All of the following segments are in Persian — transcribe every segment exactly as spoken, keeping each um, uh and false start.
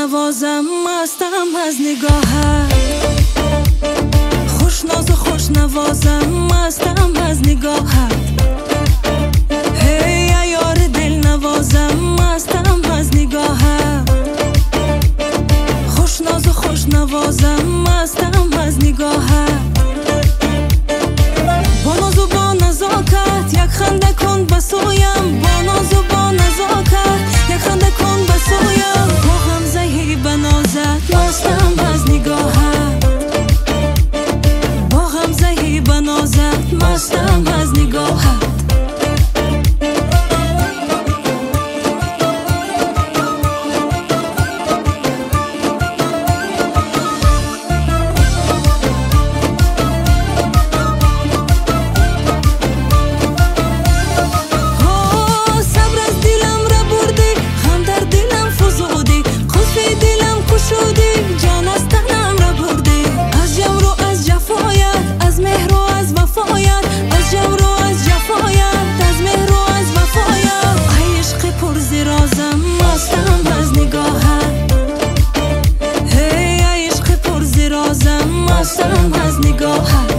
نوازم مستم از نگاهت، خوش ناز و خوش نوازم مستم از نگاهت. هی یار دل نوازم مستم از نگاهت، خوش ناز و خوش نوازم مستم از نگاهت. با ناز و با نزاکت یک خنده کن بسویم، با ناز و با نزاکت یک خنده کن بسویم. با غمزه بنازت مستم از نگاهت، با غمزه بنازت مستم از نگاهت. مستم از نگاهت،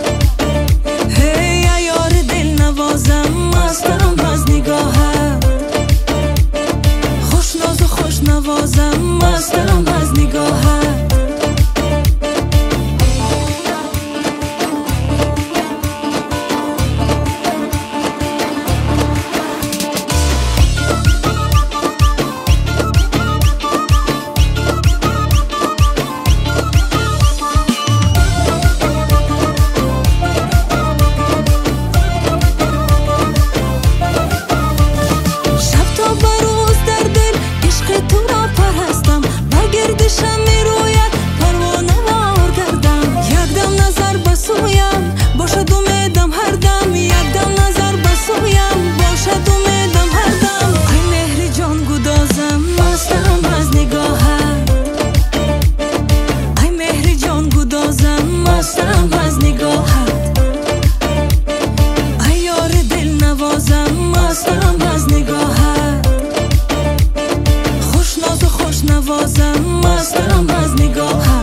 هی یار دل نوازم مستم از نگاهت، خوش ناز و خوش نوازم مستم از نگاهت. مستم از نگاهت، ای یار دل نوازم مستم از نگاهت، خوش ناز و خوش نوازم مستم از نگاهت.